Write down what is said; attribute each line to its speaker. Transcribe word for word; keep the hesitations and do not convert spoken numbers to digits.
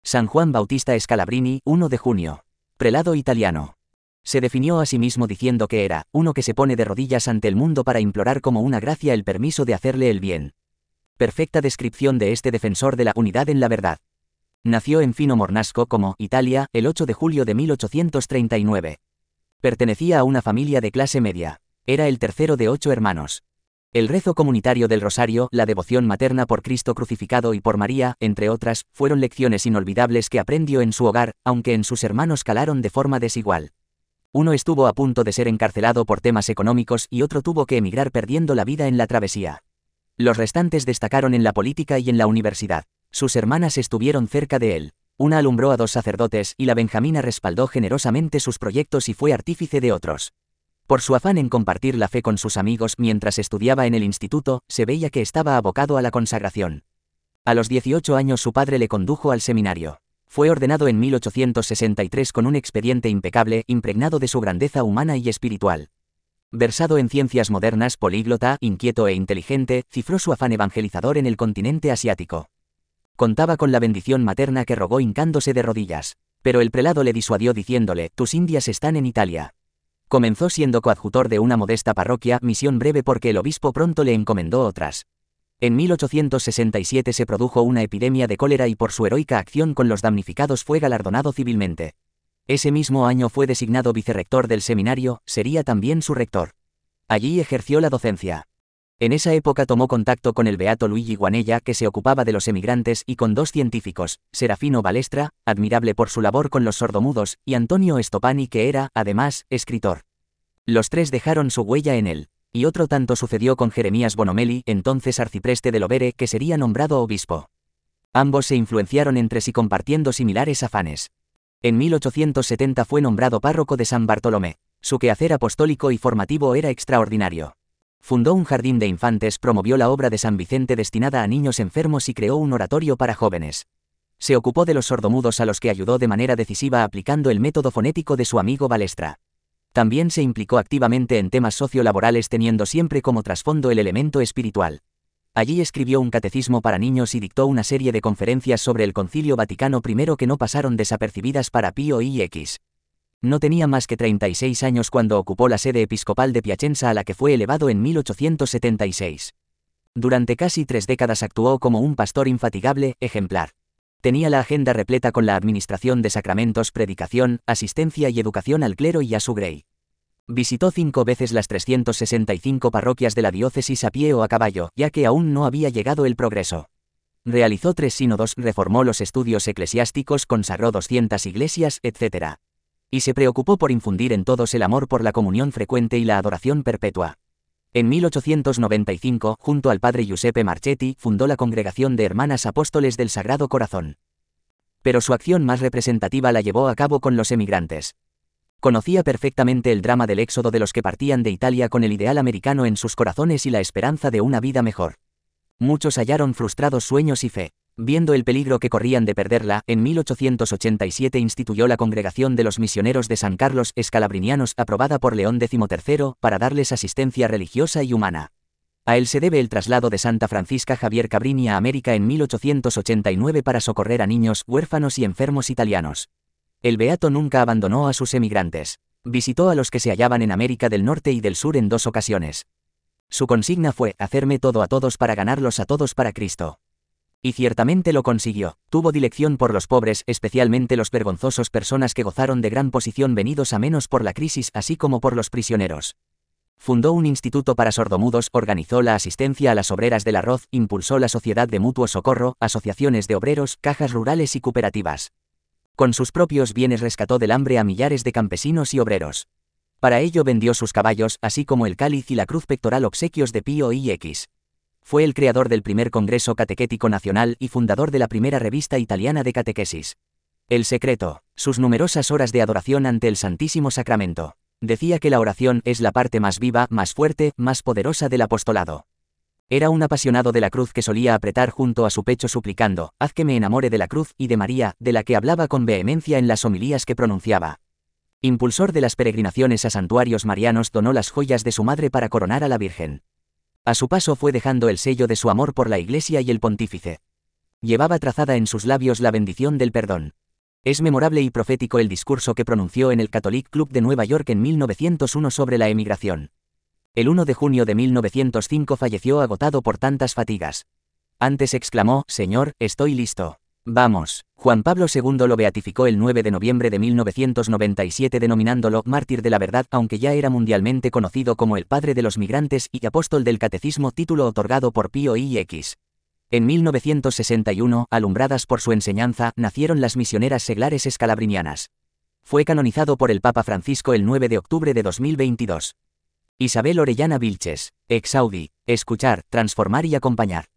Speaker 1: San Juan Bautista Scalabrini, uno de junio. Prelado italiano. Se definió a sí mismo diciendo que era uno que se pone de rodillas ante el mundo para implorar como una gracia el permiso de hacerle el bien. Perfecta descripción de este defensor de la unidad en la verdad. Nació en Fino Mornasco, como Italia, el ocho de julio de mil ochocientos treinta y nueve. Pertenecía a una familia de clase media. Era el tercero de ocho hermanos. El rezo comunitario del Rosario, la devoción materna por Cristo crucificado y por María, entre otras, fueron lecciones inolvidables que aprendió en su hogar, aunque en sus hermanos calaron de forma desigual. Uno estuvo a punto de ser encarcelado por temas económicos y otro tuvo que emigrar perdiendo la vida en la travesía. Los restantes destacaron en la política y en la universidad. Sus hermanas estuvieron cerca de él. Una alumbró a dos sacerdotes y la benjamina respaldó generosamente sus proyectos y fue artífice de otros. Por su afán en compartir la fe con sus amigos mientras estudiaba en el instituto, se veía que estaba abocado a la consagración. A los dieciocho años su padre le condujo al seminario. Fue ordenado en mil ochocientos sesenta y tres con un expediente impecable, impregnado de su grandeza humana y espiritual. Versado en ciencias modernas, políglota, inquieto e inteligente, cifró su afán evangelizador en el continente asiático. Contaba con la bendición materna que rogó hincándose de rodillas. Pero el prelado le disuadió diciéndole: «Tus indias están en Italia». Comenzó siendo coadjutor de una modesta parroquia, misión breve porque el obispo pronto le encomendó otras. En mil ochocientos sesenta y siete se produjo una epidemia de cólera y por su heroica acción con los damnificados fue galardonado civilmente. Ese mismo año fue designado vicerrector del seminario, sería también su rector. Allí ejerció la docencia. En esa época tomó contacto con el beato Luigi Guanella, que se ocupaba de los emigrantes, y con dos científicos, Serafino Balestra, admirable por su labor con los sordomudos, y Antonio Stopani, que era, además, escritor. Los tres dejaron su huella en él. Y otro tanto sucedió con Jeremías Bonomelli, entonces arcipreste de Lovere, que sería nombrado obispo. Ambos se influenciaron entre sí compartiendo similares afanes. En mil ochocientos setenta fue nombrado párroco de San Bartolomé. Su quehacer apostólico y formativo era extraordinario. Fundó un jardín de infantes, promovió la obra de San Vicente destinada a niños enfermos y creó un oratorio para jóvenes. Se ocupó de los sordomudos a los que ayudó de manera decisiva aplicando el método fonético de su amigo Balestra. También se implicó activamente en temas sociolaborales teniendo siempre como trasfondo el elemento espiritual. Allí escribió un catecismo para niños y dictó una serie de conferencias sobre el Concilio Vaticano primero que no pasaron desapercibidas para Pío X. No tenía más que treinta y seis años cuando ocupó la sede episcopal de Piacenza, a la que fue elevado en mil ochocientos setenta y seis. Durante casi tres décadas actuó como un pastor infatigable, ejemplar. Tenía la agenda repleta con la administración de sacramentos, predicación, asistencia y educación al clero y a su grey. Visitó cinco veces las trescientas sesenta y cinco parroquias de la diócesis a pie o a caballo, ya que aún no había llegado el progreso. Realizó tres sínodos, reformó los estudios eclesiásticos, consagró doscientas iglesias, etcétera. Y se preocupó por infundir en todos el amor por la comunión frecuente y la adoración perpetua. En mil ochocientos noventa y cinco, junto al padre Giuseppe Marchetti, fundó la Congregación de Hermanas Apóstoles del Sagrado Corazón. Pero su acción más representativa la llevó a cabo con los emigrantes. Conocía perfectamente el drama del éxodo de los que partían de Italia con el ideal americano en sus corazones y la esperanza de una vida mejor. Muchos hallaron frustrados sueños y fe. Viendo el peligro que corrían de perderla, en mil ochocientos ochenta y siete instituyó la Congregación de los Misioneros de San Carlos Scalabrinianos, aprobada por León decimotercero, para darles asistencia religiosa y humana. A él se debe el traslado de Santa Francisca Javier Cabrini a América en mil ochocientos ochenta y nueve para socorrer a niños, huérfanos y enfermos italianos. El beato nunca abandonó a sus emigrantes. Visitó a los que se hallaban en América del Norte y del Sur en dos ocasiones. Su consigna fue: hacerme todo a todos para ganarlos a todos para Cristo. Y ciertamente lo consiguió. Tuvo dilección por los pobres, especialmente los vergonzosos, personas que gozaron de gran posición venidos a menos por la crisis, así como por los prisioneros. Fundó un instituto para sordomudos, organizó la asistencia a las obreras del arroz, impulsó la Sociedad de Mutuo Socorro, asociaciones de obreros, cajas rurales y cooperativas. Con sus propios bienes rescató del hambre a millares de campesinos y obreros. Para ello vendió sus caballos, así como el cáliz y la cruz pectoral, obsequios de Pío X. Fue el creador del primer Congreso Catequético Nacional y fundador de la primera revista italiana de catequesis. El secreto: sus numerosas horas de adoración ante el Santísimo Sacramento. Decía que la oración es la parte más viva, más fuerte, más poderosa del apostolado. Era un apasionado de la cruz que solía apretar junto a su pecho suplicando: haz que me enamore de la cruz y de María, de la que hablaba con vehemencia en las homilías que pronunciaba. Impulsor de las peregrinaciones a santuarios marianos, donó las joyas de su madre para coronar a la Virgen. A su paso fue dejando el sello de su amor por la Iglesia y el pontífice. Llevaba trazada en sus labios la bendición del perdón. Es memorable y profético el discurso que pronunció en el Catholic Club de Nueva York en mil novecientos uno sobre la emigración. El uno de junio de mil novecientos cinco falleció agotado por tantas fatigas. Antes exclamó: Señor, estoy listo. Vamos. Juan Pablo segundo lo beatificó el nueve de noviembre de mil novecientos noventa y siete denominándolo mártir de la verdad, aunque ya era mundialmente conocido como el padre de los migrantes y apóstol del catecismo, título otorgado por Pío sexto. En mil novecientos sesenta y uno, alumbradas por su enseñanza, nacieron las misioneras seglares escalabrinianas. Fue canonizado por el Papa Francisco el nueve de octubre de dos mil veintidós. Isabel Orellana Vilches, ex Audi, escuchar, transformar y acompañar.